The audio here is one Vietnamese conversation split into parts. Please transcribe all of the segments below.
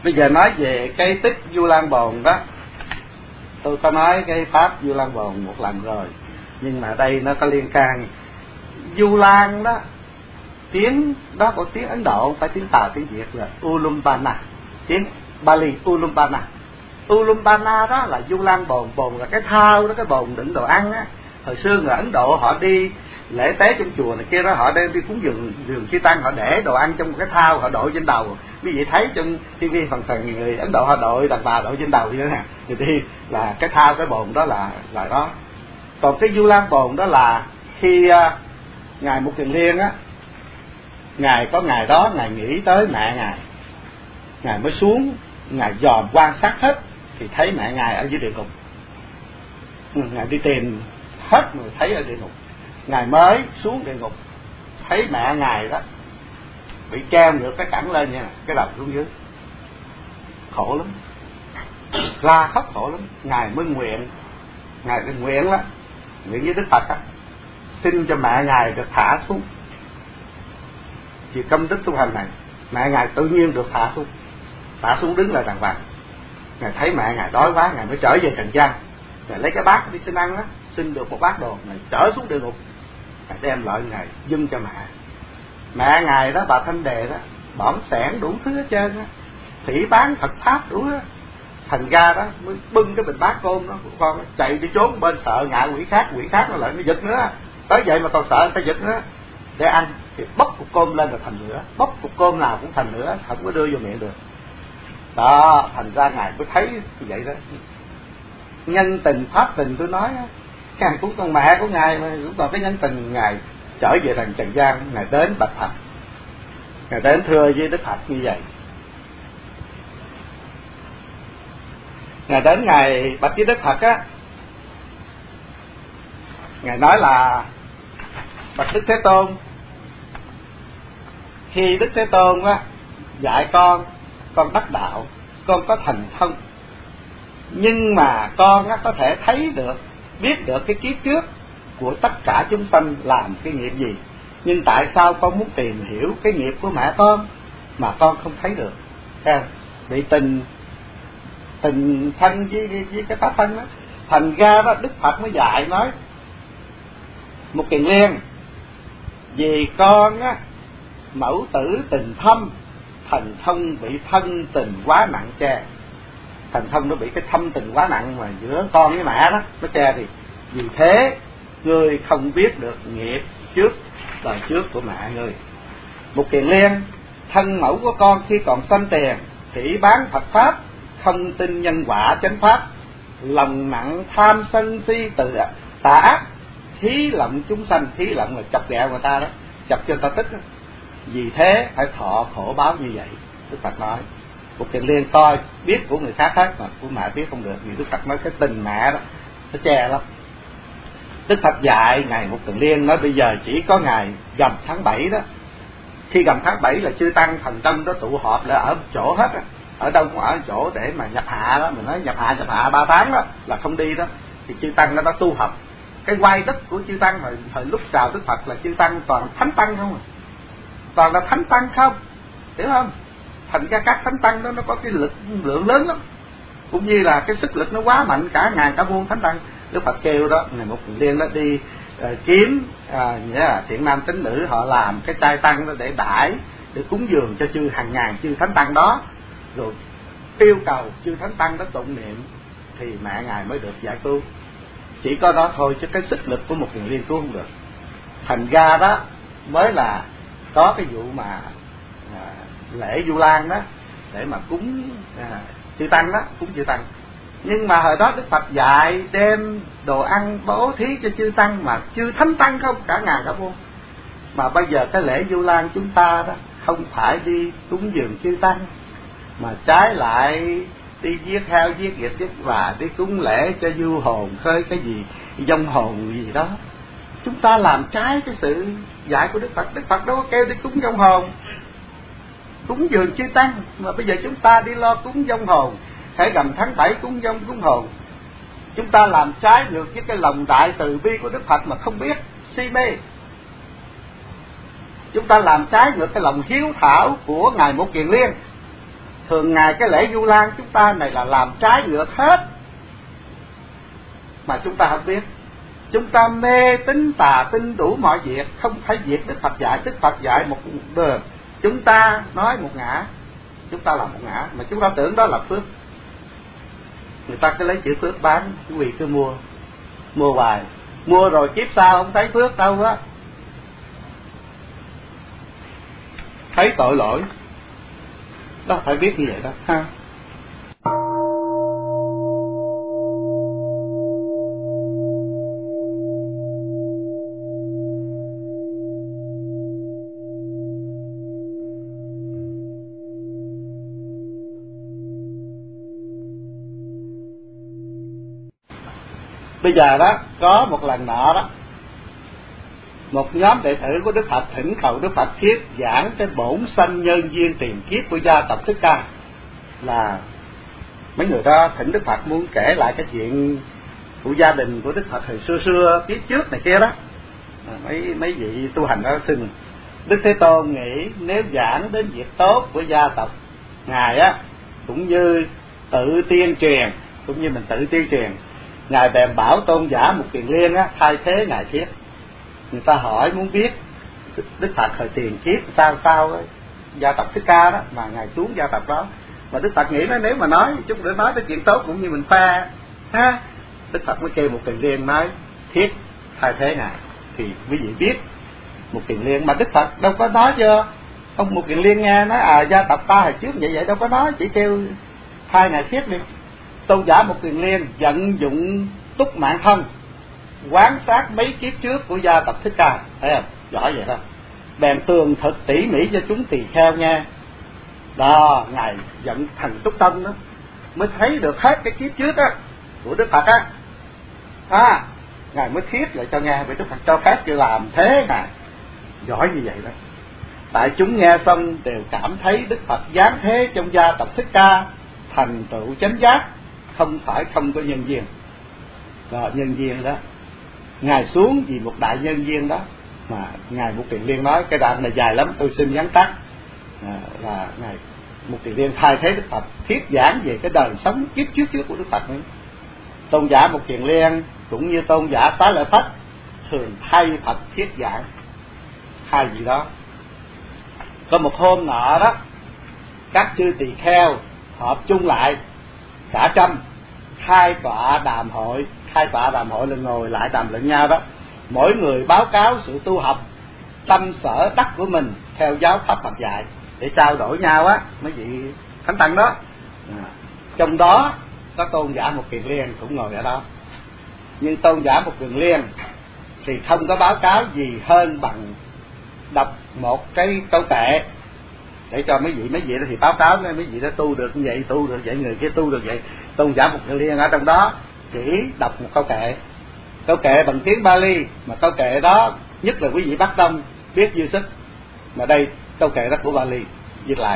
Bây giờ nói về cái tích Vu Lan Bồn đó, tôi có nói cái pháp Vu Lan Bồn một lần rồi, nhưng mà đây nó có liên can. Vu Lan đó, tiếng đó của tiếng Ấn Độ, không phải tiếng Tàu tiếng Việt, là Ulumbana, tiếng Bali Ulumbana. Ulumbana đó là Vu Lan Bồn, bồn là cái thao đó, cái bồn đựng đồ ăn á. Hồi xưa người Ấn Độ họ đi lễ tế trong chùa này kia đó, họ đem đi cúng dường chư tăng, họ để đồ ăn trong một cái thao, họ đội trên đầu. Quý vị thấy trong TV phần người Ấn Độ họ đội, đàn bà đội trên đầu như thế này, thì đi là cái thao, cái bồn đó là đó. Còn cái Vu Lan Bồn đó là khi ngài Mục Kiền Liên á, ngài có ngày đó ngài nghĩ tới mẹ ngài mới xuống, ngài dòm quan sát hết thì thấy mẹ ngài ở dưới địa ngục. Ngài đi tìm hết người thấy ở địa ngục, ngài mới xuống địa ngục thấy mẹ ngài đó bị treo ngược cái cẳng lên nha, cái đầu xuống dưới, khổ lắm, la khóc khổ lắm. Ngài mới nguyện đó, nguyện với Đức Phật đó, xin cho mẹ ngài được thả xuống. Vì công đức tu hành này, mẹ ngài tự nhiên được thả xuống đứng lại đàng hoàng. Ngài thấy mẹ ngài đói quá, ngài mới trở về trần gian, ngài lấy cái bát đi xin ăn đó, xin được một bát đồ, ngài trở xuống địa ngục, ngài đem lại ngài dâng cho mẹ ngài đó, bà Thanh Đề đó, bỏng sẻn đủ thứ hết trơn á, thủy bán Phật pháp đủ á. Thành ra đó mới bưng cái bình bát cơm đó của con đó, chạy đi trốn bên, sợ ngại quỷ khác nó lại nó giật nữa, tới vậy mà còn sợ người ta giật nữa để ăn, thì bốc cục cơm lên là thành lửa, bốc cục cơm nào cũng thành lửa, không có đưa vô miệng được đó. Thành ra ngài mới thấy như vậy đó. Nhân tình pháp tình tôi nói á, ngài cũng con mẹ của ngài mà cũng còn cái nhân tình. Ngài trở về thành trần gian, ngài đến bạch Phật, ngài đến thưa với Đức Phật như vậy. Ngài đến ngài bạch với Đức Phật á, ngài nói là: bạch Đức Thế Tôn, khi Đức Thế Tôn á dạy con đắc đạo, con có thành thân, nhưng mà con á có thể thấy được, biết được cái kiếp trước của tất cả chúng sanh làm cái nghiệp gì, nhưng tại sao con muốn tìm hiểu cái nghiệp của mẹ con mà con không thấy được? Bị tình thân với cái pháp thân đó. Thành ra đó Đức Phật mới dạy nói: Mục Kiền Liên, vì con á mẫu tử tình thâm, thần thông bị thân tình quá nặng che. Thần thông nó bị cái thâm tình quá nặng mà giữa con với mẹ đó nó che, thì vì thế ngươi không biết được nghiệp trước đời trước của mẹ ngươi. Mục Kiền Liên, thân mẫu của con khi còn sanh tiền chỉ bán Phật pháp, không tin nhân quả chánh pháp, lòng nặng tham sân si từ tà ác, thí lộng chúng sanh. Thí lộng là chọc ghẹo người ta đó, chọc cho người ta tức đó. Vì thế phải thọ khổ báo như vậy. Đức Phật nói Mục Kiền Liên coi biết của người khác hết mà của mẹ biết không được, vì Đức Phật nói cái tình mẹ đó nó che lắm. Đức Phật dạy ngài Mục Kiền Liên nói bây giờ chỉ có ngày rằm tháng 7 đó. Khi rằm tháng 7 là chư tăng thần tâm đó tụ họp lại ở một chỗ hết á, ở đâu cũng ở chỗ để mà nhập hạ đó. Mình nói nhập hạ 3 tháng đó là không đi đó, thì chư tăng nó đã tu học. Cái quay đất của chư tăng thời lúc chào Đức Phật là chư tăng toàn thánh tăng không à, toàn là thánh tăng không, hiểu không? Thành ra các thánh tăng đó nó có cái lực lượng lớn lắm, cũng như là cái sức lực nó quá mạnh, cả ngàn cả muôn thánh tăng. Đức Phật kêu đó ngày Mục Kiền Liên đó đi kiếm nghĩa là thiện nam tín nữ, họ làm cái trai tăng đó để đãi, để cúng dường cho chư hàng ngàn chư thánh tăng đó, rồi yêu cầu chư thánh tăng đó tụng niệm thì mẹ ngài mới được giải cứu. Chỉ có đó thôi chứ cái sức lực của Mục Kiền Liên cứu không được. Thành ra đó mới là có cái vụ mà lễ Vu Lan đó để mà cúng chư tăng đó, cúng chư tăng. Nhưng mà hồi đó Đức Phật dạy đem đồ ăn bố thí cho chư tăng, mà chư thánh tăng không, cả ngàn cả muôn. Mà bây giờ cái lễ Vu Lan chúng ta đó không phải đi cúng dường chư tăng, mà trái lại đi giết heo giết vịt và đi cúng lễ cho du hồn khơi cái gì vong hồn gì đó. Chúng ta làm trái cái sự dạy của Đức Phật. Đức Phật đâu có kêu đi cúng vong hồn, cúng dường chư tăng, mà bây giờ chúng ta đi lo cúng vong hồn. Hãy rằm tháng 7 cúng hồn. Chúng ta làm trái ngược với cái lòng đại từ bi của Đức Phật mà không biết, si mê. Chúng ta làm trái ngược cái lòng hiếu thảo của ngài Mục Kiền Liên. Thường ngày cái lễ Vu Lan chúng ta này là làm trái ngược hết, mà chúng ta không biết. Chúng ta mê tín tà tin đủ mọi việc, không phải việc Đức Phật dạy. Đức Phật dạy một đường, chúng ta nói một ngã, chúng ta làm một ngã, mà chúng ta tưởng đó là phước. Người ta cứ lấy chữ phước bán, quý vị cứ mua hoài, mua rồi kiếp sau không thấy phước đâu á, thấy tội lỗi đó, phải biết như vậy đó ha. Bây giờ đó, có một lần nọ đó, một nhóm đệ tử của Đức Phật thỉnh cầu Đức Phật thuyết giảng cái bổn sanh nhân duyên tiền kiếp của gia tộc Thích Ca. Là mấy người đó thỉnh Đức Phật muốn kể lại cái chuyện của gia đình của Đức Phật hồi xưa kiếp trước này kia đó. Mấy vị tu hành đó xin Đức Thế Tôn nghĩ nếu giảng đến việc tốt của gia tộc Ngài á, cũng như tự tiên truyền, cũng như mình tự tiên truyền, Ngài bèn bảo tôn giả Mục Kiền Liên á thay thế Ngài thuyết. Người ta hỏi muốn biết Đức Phật thời tiền kiếp sao ấy, gia tộc Thích Ca đó, mà Ngài xuống gia tộc đó. Mà Đức Phật nghĩ nếu mà nói chút nữa nói cái chuyện tốt cũng như mình pha ha. Đức Phật mới kêu Mục Kiền Liên nói thuyết thay thế Ngài. Thì quý vị biết Mục Kiền Liên, mà Đức Phật đâu có nói cho ông Mục Kiền Liên nghe nói gia tộc ta hồi trước vậy đâu có nói, chỉ kêu thay Ngài thuyết đi. Tôn giả Mục Kiền Liên vận dụng túc mạng thân quán sát mấy kiếp trước của gia tộc Thích Ca, thấy không, giỏi vậy đó. Bèn tường thực tỉ mỉ cho chúng tỳ kheo nghe. Đó, Ngài vận thần túc tâm đó mới thấy được hết cái kiếp trước á của Đức Phật á. Ngài mới thuyết lại cho nghe, vì Đức Phật cho phép cho làm thế Ngài giỏi như vậy đó. Tại chúng nghe xong đều cảm thấy Đức Phật giáng thế trong gia tộc Thích Ca thành tựu chánh giác, không phải không có nhân duyên. Rồi nhân duyên đó, Ngài xuống vì một đại nhân duyên đó, mà Ngài Mục Kiền Liên nói cái đoạn này dài lắm, tôi xin nhắn tắt là Ngài Mục Kiền Liên thay thế Đức Phật thuyết giảng về cái đời sống kiếp trước của Đức Phật nữa. Tôn giả Mục Kiền Liên cũng như tôn giả Tá Lợi Phất thường thay Phật thuyết giảng hai gì đó. Có một hôm nọ đó, các chư tỳ kheo họp chung lại cả trăm, khai tọa đàm hội. Khai tọa đàm hội là ngồi lại đàm luận nhau đó, mỗi người báo cáo sự tu học, tâm sở đắc của mình theo giáo pháp Phật dạy, để trao đổi nhau á, mấy vị thánh tăng đó. Trong đó có tôn giả Mục Kiền Liên cũng ngồi ở đó, nhưng tôn giả Mục Kiền Liên thì không có báo cáo gì hơn bằng đọc một cái câu kệ để cho mấy vị đó thì báo cáo mấy vị đó tu được như vậy, tu được vậy, người kia tu được vậy. Tôn giả Mục Kiền Liên ở trong đó chỉ đọc một câu kệ bằng tiếng Bali, mà câu kệ đó nhất là quý vị Bắc Tông biết dư sức. Mà đây câu kệ đó của Bali dịch lại: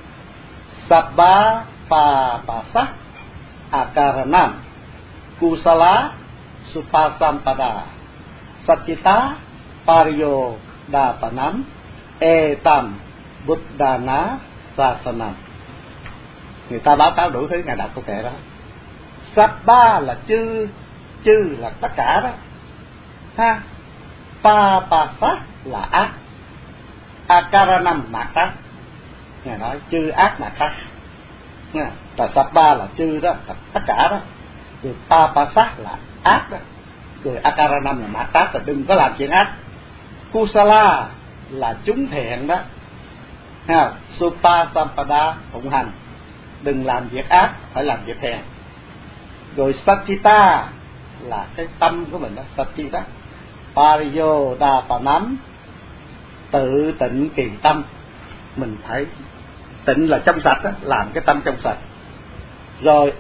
Sabba pa pasa akaranam kusala supasampada satchita pariyo dapanam etam buddhana sasanam. Người ta báo cáo đủ thứ, Ngài đọc câu kệ đó. Sabba là chư là tất cả đó ha. Papasa là ác, akaranam mạt ác. Ngài nói chư ác mạt ác nha. Và Sabba là chư đó, là tất cả đó. Rồi papasa là ác đó. Rồi akaranam là mạt ác, là đừng có làm chuyện ác. Kusala là chúng thiện đó ha. Supasampada phụng hành, đừng làm việc ác, phải làm việc thiện. Rồi Satchita là cái tâm của mình đó, Satchita. Pariyo Dapanam, tự tịnh kỳ tâm, mình phải tịnh là trong sạch đó, làm cái tâm trong sạch. Rồi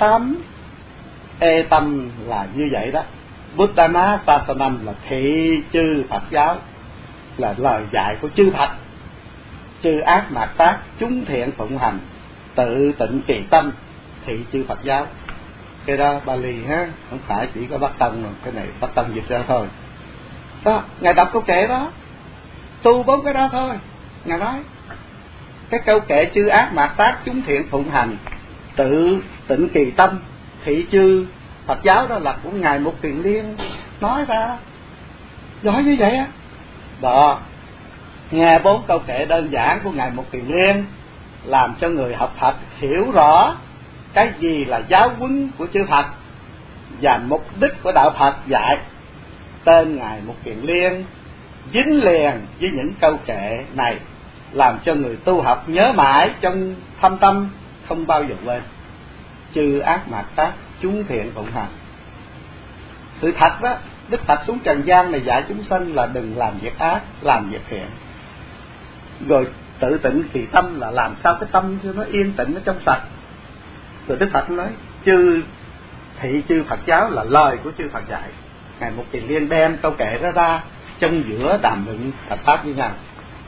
e tâm là như vậy đó. Buddhana Sasanam là thị chư Phật giáo, là lời dạy của chư Phật. Chư ác mạt tác, chúng thiện phụng hành, tự tịnh kỳ tâm, thị chư Phật giáo. Cái đó Bali ha, không phải chỉ có Bắc Tông, cái này Bắc Tông dịch ra thôi. Đó, Ngài đọc câu kệ đó, tu 4 cái đó thôi. Ngài nói cái câu kệ chư ác mạt tác chúng thiện phụng hành, tự tịnh kỳ tâm, thị chư Phật giáo đó là của ngài Mục Kiền Liên nói ra, giỏi như vậy á. Đó, nghe 4 câu kệ đơn giản của ngài Mục Kiền Liên làm cho người học Phật hiểu rõ cái gì là giáo huấn của chư Phật và mục đích của đạo Phật dạy. Tên ngài Mục Kiền Liên dính liền với những câu kệ này, làm cho người tu học nhớ mãi trong thâm tâm, không bao giờ quên. Chư ác mạt tác chúng thiện phụng hành. Sự thật đó, Đức Phật xuống trần gian này dạy chúng sanh là đừng làm việc ác, làm việc thiện. Rồi tự tịnh kỳ tâm là làm sao cái tâm cho nó yên tĩnh, nó trong sạch. Rồi Đức Phật nói chư thị chư Phật giáo là lời của chư Phật dạy. Ngài Mục Kiền Liên đem câu kệ đó ra trong giữa đàm luận Phật pháp với nhau.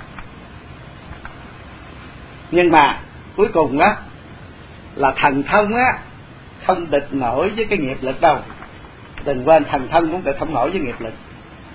Nhưng mà cuối cùng á là thần thông á không địch nổi với cái nghiệp lực đâu. Đừng quên thần thông cũng địch không nổi với nghiệp lực.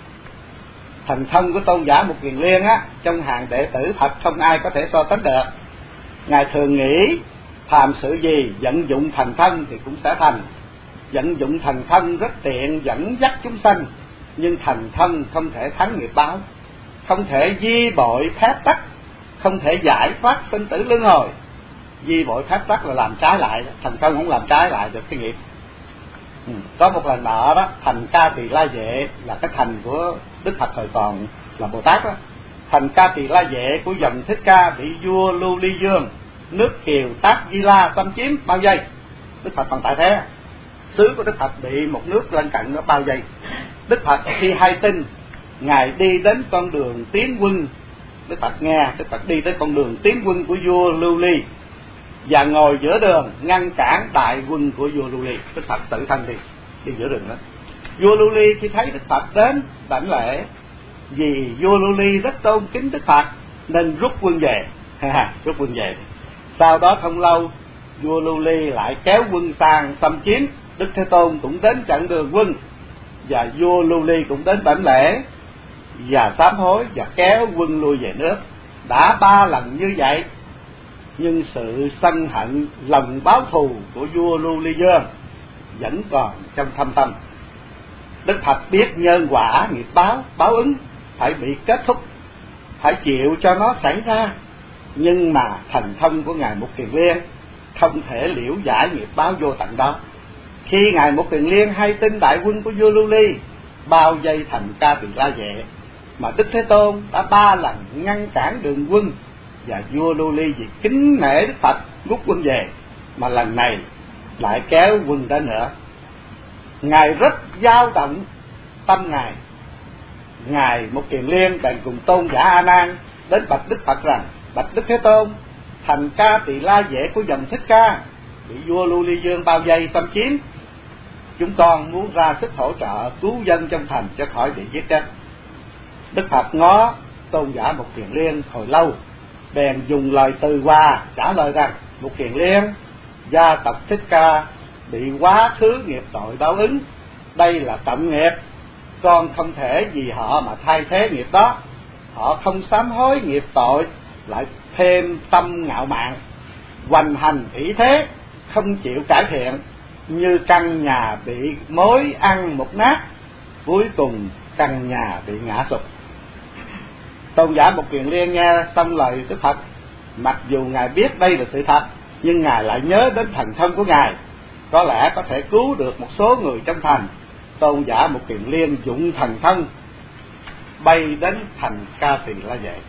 Thần thông của tôn giả Mục Kiền Liên á, trong hàng đệ tử Phật không ai có thể so sánh được. Ngài thường nghĩ phàm sự gì vận dụng thần thông thì cũng sẽ thành. Vận dụng thần thông rất tiện dẫn dắt chúng sanh, nhưng thần thông không thể thắng nghiệp báo, không thể di bội phép tắc, không thể giải thoát sinh tử luân hồi. Di bội phép tắc là làm trái lại, thần thông không làm trái lại được cái nghiệp. Có một lần nọ đó, thành Ca Tỳ La Vệ là cái thành của Đức Phật thời còn là Bồ Tát đó. Thành Ca Tỳ La Vệ của dòng Thích Ca bị vua Lưu Ly Dương nước Kiều Tác Di La xâm chiếm bao vây. Đức Phật còn tại thế, xứ của Đức Phật bị một nước lân cận nó bao vây. Đức Phật khi hay tin, ngài đi đến con đường tiến quân. Đức Phật nghe Đức Phật đi tới con đường tiến quân của vua Lưu Ly và ngồi giữa đường ngăn cản đại quân của vua Lưu Ly. Đức Phật tự thân đi giữa đường đó. Vua Lưu Ly khi thấy Đức Phật đến đảnh lễ, vì vua Lưu Ly rất tôn kính Đức Phật nên rút quân về. Rút quân về. Sau đó không lâu, vua Lưu Ly lại kéo quân sang xâm chiếm. Đức Thế Tôn cũng đến chặn đường quân, và vua Lưu Ly cũng đến đảnh lễ và sám hối và kéo quân lui về nước. Đã 3 lần như vậy, nhưng sự sân hận lòng báo thù của vua Lưu Ly Dương vẫn còn trong thâm tâm. Đức Phật biết nhân quả nghiệp báo ứng phải bị kết thúc, phải chịu cho nó xảy ra, nhưng mà thần thông của ngài Mục Kiền Liên không thể liễu giải nghiệp báo vô tận đó. Khi ngài Mục Kiền Liên hay tin đại quân của vua Lưu Ly bao vây thành Ca Tỳ La Vệ, mà Đức Thế Tôn đã 3 lần ngăn cản đường quân, và vua Lưu Ly vì kính nể Đức Phật rút quân về, mà lần này lại kéo quân đến nữa. Ngài rất dao động tâm ngài. Ngài Mục Kiền Liên bèn cùng tôn giả A Nan đến bạch Đức Phật rằng: bạch Đức Thế Tôn, thành Ca Tỳ La Vệ của dòng Thích Ca bị vua Lưu Ly Dương bao vây xâm chiếm, chúng con muốn ra sức hỗ trợ cứu dân trong thành cho khỏi bị giết chết. Đức Phật ngó tôn giả Mục Kiền Liên hồi lâu, bèn dùng lời từ hòa trả lời rằng: Mục Kiền Liên, gia tộc Thích Ca bị quá khứ nghiệp tội báo ứng, đây là trọng nghiệp, con không thể vì họ mà thay thế nghiệp đó. Họ không sám hối nghiệp tội, lại thêm tâm ngạo mạn, hoành hành ỷ thế, không chịu cải thiện, như căn nhà bị mối ăn một nát, cuối cùng căn nhà bị ngã sụp. Tôn giả Mục Kiền Liên nghe xong lời Đức Phật, mặc dù ngài biết đây là sự thật, nhưng ngài lại nhớ đến thần thông của ngài, có lẽ có thể cứu được một số người trong thành. Tôn giả Mục Kiền Liên dụng thần thông bay đến thành Ca Tỳ La Vệ.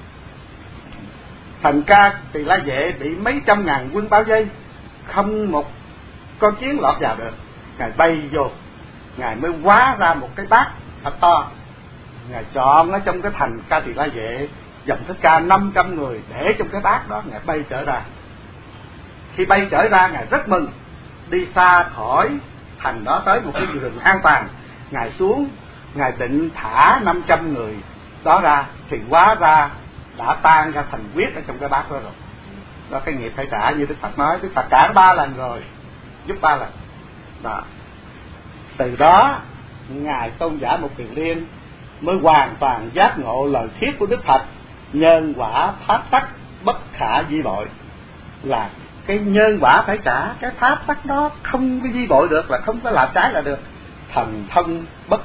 Thành Ca Tỳ La Vệ bị mấy trăm ngàn quân bao vây, không một con chiến lọt vào được. Ngài bay vô, ngài mới hóa ra một cái bát thật to. Ngài chọn ở trong cái thành Ca Tỳ La Vệ dòng Thích Ca 500 người để trong cái bát đó. Ngài bay trở ra. Khi bay trở ra, ngài rất mừng, đi xa khỏi thành đó tới một cái rừng an toàn. Ngài xuống, ngài định thả 500 người đó ra, thì hóa ra đã tan ra thành huyết ở trong cái bát đó rồi. Đó, cái nghiệp phải trả như Đức Phật nói. Đức Phật trả 3 lần rồi, giúp 3 lần đó. Từ đó ngài tôn giả Mục Kiền Liên mới hoàn toàn giác ngộ lời thuyết của Đức Phật: nhân quả pháp tắc bất khả vi bội, là cái nhân quả phải trả, cái pháp tắc đó không có vi bội được, là không có làm trái là được. Thần thông bất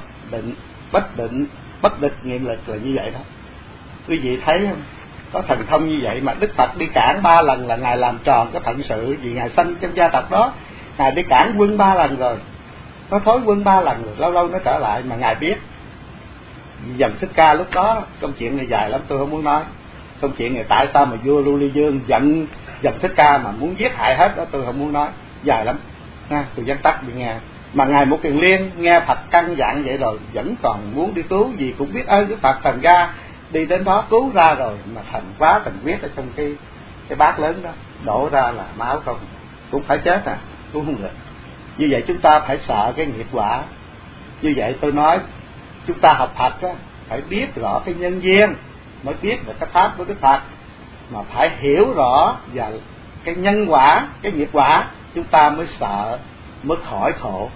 địch nghiệm lực là như vậy đó. Quý vị thấy không? Có thần thông như vậy mà Đức Phật đi cản 3 lần là Ngài làm tròn cái phận sự, vì Ngài sanh trong gia tộc đó. Ngài đi cản quân 3 lần rồi, nó thối quân 3 lần rồi, lâu lâu nó trở lại mà Ngài biết. Dòng Thích Ca lúc đó, công chuyện này dài lắm tôi không muốn nói. Công chuyện này tại sao mà vua Lưu Ly Dương giận Dòng Thích Ca mà muốn giết hại hết đó tôi không muốn nói, dài lắm. Tôi dám tắt đi nghe. Mà Ngài Một Kiền Liên nghe Phật căn dặn vậy rồi vẫn còn muốn đi cứu, vì cũng biết ơn Đức Phật, thành ra đi đến đó cứu ra rồi mà thành quá thành huyết ở trong cái bát lớn đó, đổ ra là máu không, cũng phải chết cũng không được. Như vậy chúng ta phải sợ cái nghiệp quả. Như vậy tôi nói chúng ta học Phật á, phải biết rõ cái nhân duyên mới biết được cái pháp của Đức Phật, mà phải hiểu rõ và cái nhân quả, cái nghiệp quả, chúng ta mới sợ, mới khỏi khổ.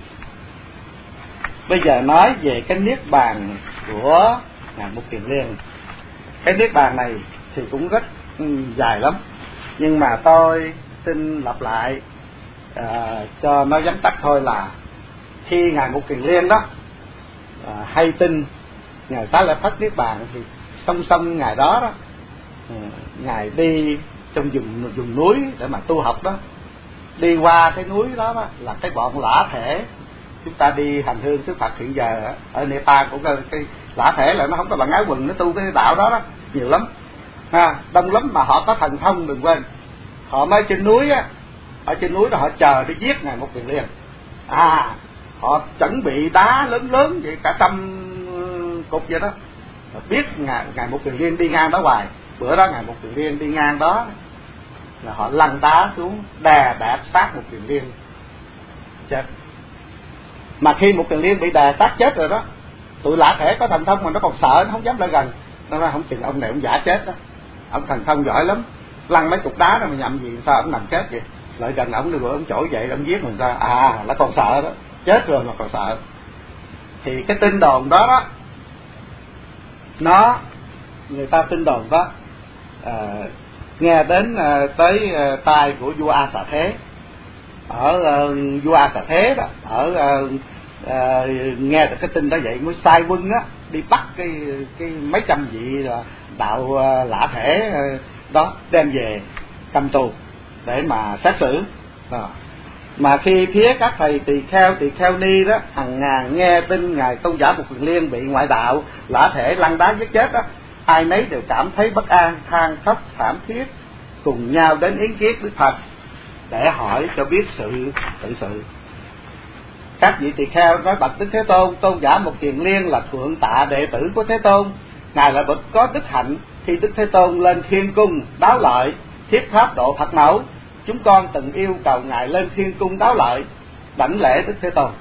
Bây giờ nói về cái niết bàn của Ngài Một Kiền Liên. Cái niết bàn này thì cũng rất dài lắm, nhưng mà tôi xin lặp lại cho nó vắn tắt thôi, là khi Ngài Một Kiền Liên đó hay tin Ngài Xá Lợi Phất niết bàn thì song song Ngài đó đó, Ngài đi trong vùng núi để mà tu học đó. Đi qua cái núi đó, đó là cái bọn lã thể. Chúng ta đi hành hương trước Phật hiện giờ ở Nepal cũng có cái lã thể là nó không có bằng áo quần, nó tu cái đạo đó đó nhiều lắm, đông lắm, mà họ có thần thông đừng quên. Họ mới trên núi á, ở trên núi đó họ chờ để giết Ngài Một Kiền Liên. Họ chuẩn bị đá lớn lớn vậy cả 100 cục vậy đó. Họ biết Ngài Một Kiền Liên đi ngang đó hoài. Bữa đó Ngài Một Kiền Liên đi ngang đó là họ lăn đá xuống đè đạp sát Một Kiền Liên chết. Mà khi Một Kiền Liên bị đè sát chết rồi đó, tụi lã thể có thần thông mà nó còn sợ, nó không dám lại gần. Nó nói không chừng ông này ông giả chết đó, ông thần thông giỏi lắm, lăn mấy cục đá rồi mà nhầm gì sao ông nằm chết vậy, lại gần ông được rồi ông trỗi dậy ông giết mình ra. Nó còn sợ đó, chết rồi mà còn sợ. Thì cái tin đồn đó đó, người ta tin đồn đó nghe đến tới tai của vua A Xà Thế. Ở vua A Xà Thế đó, nghe được cái tin đó vậy mới sai quân á đi bắt cái mấy trăm vị đạo lã thể đó, đem về cầm tù để mà xét xử. Mà khi phía các thầy tỳ kheo ni đó hàng ngàn nghe tin Ngài Tôn giả Một Kiền Liên bị ngoại đạo lã thể lăn đá giết chết đó, ai nấy đều cảm thấy bất an, than khóc thảm thiết, cùng nhau đến yến kiết Đức Phật để hỏi cho biết tự sự. Các vị tỳ kheo nói bạch Đức Thế Tôn, Tôn giả Một Kiền Liên là thượng tạ đệ tử của Thế Tôn, Ngài là bậc có đức hạnh. Khi Đức Thế Tôn lên thiên cung đáo lợi thiết pháp độ Phật mẫu, chúng con từng yêu cầu Ngài lên thiên cung đáo lợi đảnh lễ Đức Thế Tôn.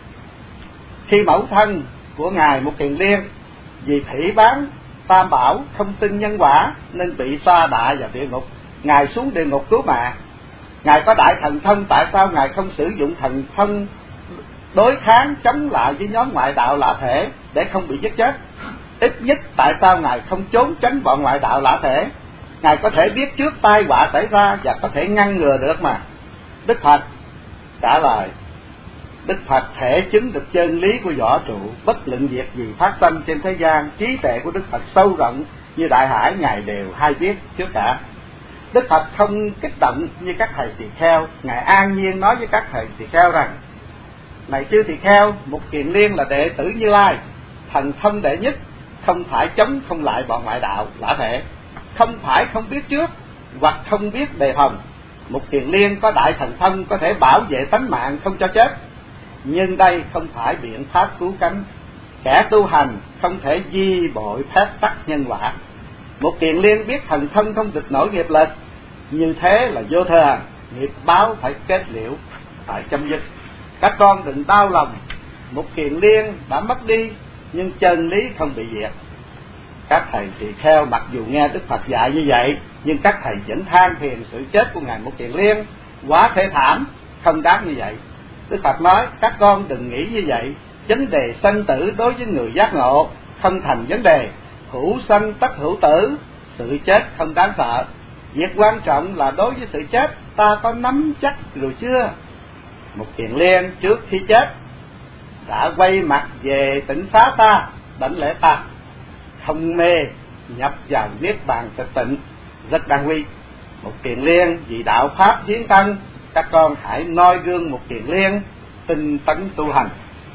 Khi mẫu thân của Ngài Một Kiền Liên vì phỉ báng Tam Bảo, không tin nhân quả nên bị sa đọa vào địa ngục, Ngài xuống địa ngục cứu mạng. Ngài có đại thần thông, tại sao Ngài không sử dụng thần thông đối kháng chống lại với nhóm ngoại đạo lã thể để không bị giết chết? Ít nhất tại sao Ngài không trốn tránh bọn ngoại đạo lã thể? Ngài có thể biết trước tai họa xảy ra và có thể ngăn ngừa được mà. Đức Phật trả lời, Đức Phật thể chứng được chân lý của võ trụ, bất luận việc gì phát sinh trên thế gian, trí tuệ của Đức Phật sâu rộng như đại hải, Ngài đều hay biết trước cả. Đức Phật không kích động như các thầy tỳ kheo. Ngài an nhiên nói với các thầy tỳ kheo rằng, này chư tỳ kheo, Một Kiền Liên là đệ tử Như Lai, thần thông đệ nhất, không phải chống không lại bọn ngoại đạo lã thể, không phải không biết trước hoặc không biết đề phòng. Một Kiền Liên có đại thần thông có thể bảo vệ tánh mạng không cho chết, nhưng đây không phải biện pháp cứu cánh. Kẻ tu hành không thể di bội phép tắc nhân quả. Một Kiền Liên biết thần thân không địch nổi nghiệp lực, như thế là vô thường, nghiệp báo phải kết liễu, phải chấm dứt. Các con đừng đau lòng, Một Kiền Liên đã mất đi nhưng chân lý không bị diệt. Các thầy tỳ kheo mặc dù nghe Đức Phật dạy như vậy, nhưng các thầy vẫn than phiền sự chết của Ngài Một Kiền Liên quá thê thảm, không đáng như vậy. Đức Phật nói, các con đừng nghĩ như vậy, vấn đề sanh tử đối với người giác ngộ không thành vấn đề, hữu sanh tất hữu tử, sự chết không đáng sợ. Việc quan trọng là đối với sự chết ta có nắm chắc rồi chưa? Mục Kiền Liên trước khi chết đã quay mặt về tỉnh xá ta, đảnh lễ ta, không mê nhập vào niết bàn tịch tịnh, rất đáng quý. Mục Kiền Liên vì đạo pháp hiến thân, các con hãy noi gương Mục Kiền Liên tinh tấn tu hành.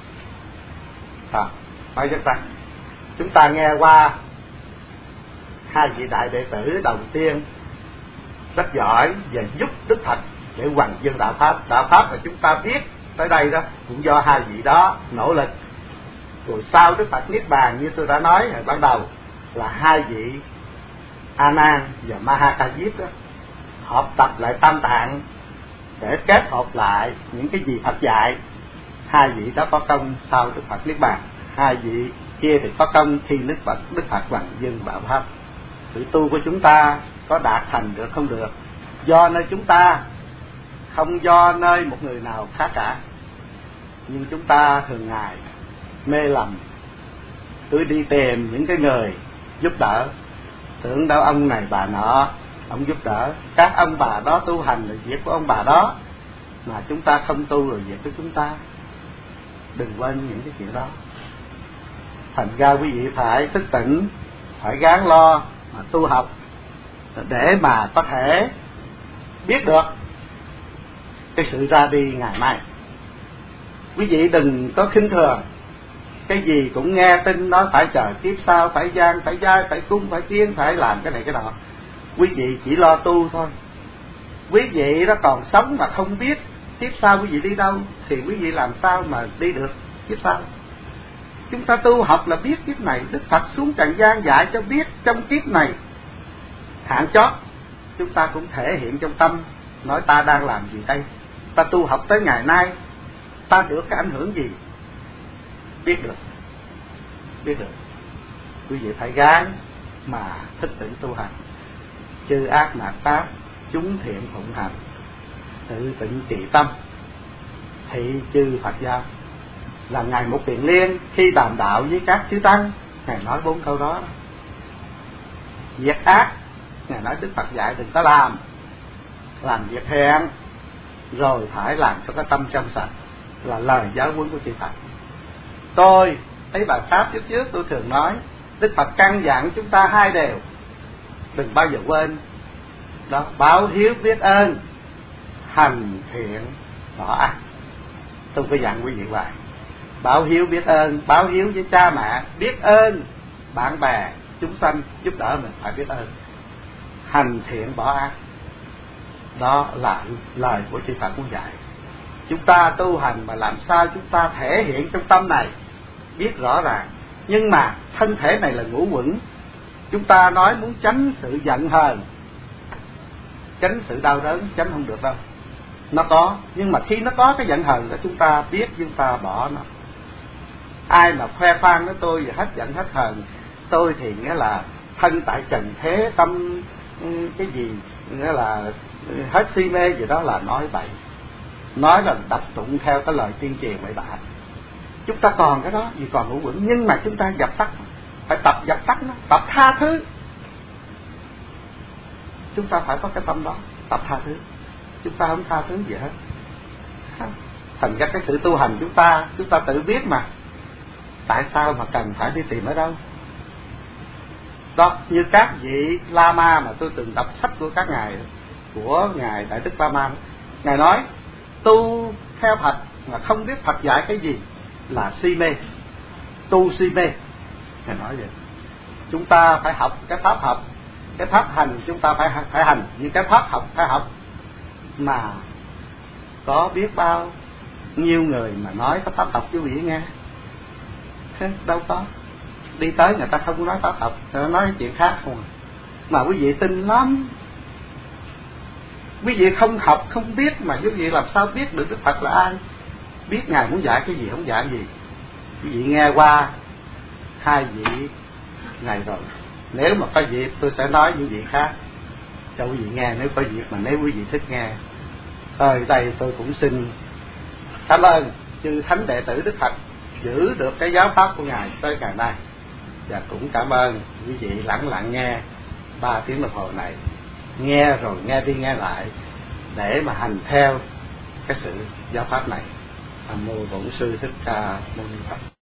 Nói rất rằng chúng ta nghe qua hai vị đại đệ tử đầu tiên rất giỏi về giúp Đức Phật để hoằng dương đạo pháp. Đạo pháp mà chúng ta biết tới đây đó cũng do hai vị đó nỗ lực. Rồi sau Đức Phật niết bàn, như tôi đã nói hồi ban đầu, là hai vị A Nan và Ma Ha Ca Diếp đó hợp tập lại Tam Tạng để kết hợp lại những cái gì Phật dạy. Hai vị đó có công sau Đức Phật niết bàn, hai vị kia thì có công khi Đức Phật hoằng dương đạo pháp. Sự tu của chúng ta có đạt thành được không được do nơi chúng ta, không do nơi một người nào khác cả. Nhưng chúng ta thường ngày mê lầm, tôi đi tìm những cái người giúp đỡ, tưởng đâu ông này bà nọ ông giúp đỡ, các ông bà đó tu hành là việc của ông bà đó, mà chúng ta không tu rồi việc của chúng ta. Đừng quên những cái chuyện đó. Thành ra quý vị phải thức tỉnh, phải gắng lo mà tu học để mà có thể biết được cái sự ra đi ngày mai. Quý vị đừng có khinh thường, cái gì cũng nghe tin nói phải chờ kiếp sau, phải gian, phải giai, phải cung, phải tiên, phải làm cái này cái nọ. Quý vị chỉ lo tu thôi. Quý vị đó còn sống mà không biết kiếp sau quý vị đi đâu thì quý vị làm sao mà đi được kiếp sau? Chúng ta tu học là biết kiếp này. Đức Phật xuống trần gian dạy cho biết trong kiếp này hạn chót chúng ta cũng thể hiện trong tâm, nói ta đang làm gì đây, ta tu học tới ngày nay ta được cái ảnh hưởng gì, biết được. Quý vị phải gắng mà thức tỉnh tu hành. Chư ác mạt tác, chúng thiện phụng hành, tự tịnh trì tâm, thị chư Phật giáo. Là Ngài Mục Kiền Liên khi đàm đạo với các chư tăng, Ngài nói 4 câu đó. Việc ác, Ngài nói Đức Phật dạy đừng có làm việc thiện, rồi phải làm cho cái tâm trong sạch, là lời giáo huấn của chư Phật. Tôi thấy bài pháp trước tôi thường nói, Đức Phật căn dặn chúng ta 2 điều, đừng bao giờ quên đó: báo hiếu biết ơn, hành thiện bỏ ác. Tôi có dặn quý vị hoài, báo hiếu biết ơn, báo hiếu với cha mẹ, biết ơn bạn bè chúng sanh giúp đỡ mình, phải biết ơn. Hành thiện bỏ ác, đó là lời của chư Phật muốn dạy. Chúng ta tu hành mà làm sao chúng ta thể hiện trong tâm này biết rõ ràng. Nhưng mà thân thể này là ngũ uẩn, chúng ta nói muốn tránh sự giận hờn, tránh sự đau đớn, tránh không được đâu. Nó có, nhưng mà khi nó có cái giận hờn đó, chúng ta biết chúng ta bỏ nó. Ai mà khoe khoang với tôi và hết giận hết hờn, tôi thì nghĩa là thân tại trần thế, tâm cái gì nghĩa là hết si mê gì đó, là nói bậy, nói là đập tụng theo cái lời tuyên truyền bậy bạ. Chúng ta còn cái đó vì còn ngũ uẩn, nhưng mà chúng ta dập tắt, phải tập dập tắt nó, tập tha thứ. Chúng ta phải có cái tâm đó, tập tha thứ. Chúng ta không tha thứ gì hết. Thành ra cái sự tu hành chúng ta tự biết mà. Tại sao mà cần phải đi tìm ở đâu? Đó, như các vị Lama mà tôi từng đọc sách của các ngài, của ngài Đại Đức Lama, ngài nói tu theo Phật mà không biết Phật dạy cái gì là si mê, tu si mê. Ngài nói vậy. Chúng ta phải học cái pháp học, cái pháp hành chúng ta phải hành, nhưng cái pháp học phải học. Mà có biết bao nhiêu người mà nói cái pháp học quý vị nghe, đâu có. Đi tới người ta không nói pháp học, người ta nói chuyện khác không. Mà quý vị tin lắm. Quý vị không học không biết mà quý vị làm sao biết được Đức Phật là ai, biết Ngài muốn dạy cái gì không dạy gì. Quý vị nghe qua 2 vị này rồi, nếu mà có dịp tôi sẽ nói những vị khác cho quý vị nghe, nếu có dịp, mà nếu quý vị thích nghe. Ở đây tôi cũng xin cảm ơn chư thánh đệ tử Đức Phật giữ được cái giáo pháp của Ngài tới ngày nay, và cũng cảm ơn quý vị lặng lặng nghe 3 tiếng đồng hồ này. nghe rồi nghe đi nghe lại để mà hành theo cái sự giáo pháp này. Nam mô Bổn Sư Thích Ca Mâu Ni Phật.